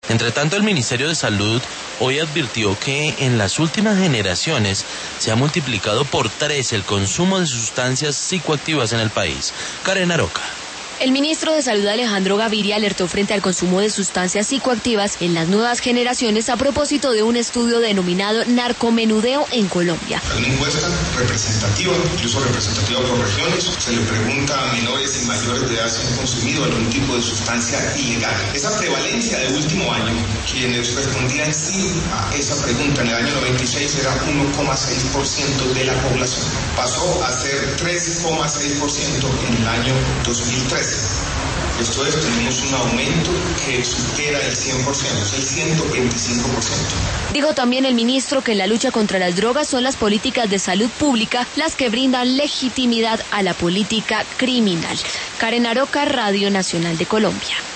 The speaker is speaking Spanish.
Entre tanto, el Ministerio de Salud hoy advirtió que en las últimas generaciones se ha multiplicado por 3 el consumo de sustancias psicoactivas en el país. Karen Aroca. El ministro de Salud Alejandro Gaviria alertó frente al consumo de sustancias psicoactivas en las nuevas generaciones a propósito de un estudio denominado narcomenudeo en Colombia. Una encuesta representativa, incluso representativa por regiones, se le pregunta a menores y mayores de edad si han consumido algún tipo de sustancia ilegal. Esa prevalencia de último año, quienes respondían sí a esa pregunta en el año 96 era 1,6% de la población. Pasó a ser 3,6% en el año 2013. Esto es, tenemos un aumento que supera el 100%, es el 125%. Dijo también el ministro que en la lucha contra las drogas son las políticas de salud pública las que brindan legitimidad a la política criminal. Karen Aroca, Radio Nacional de Colombia.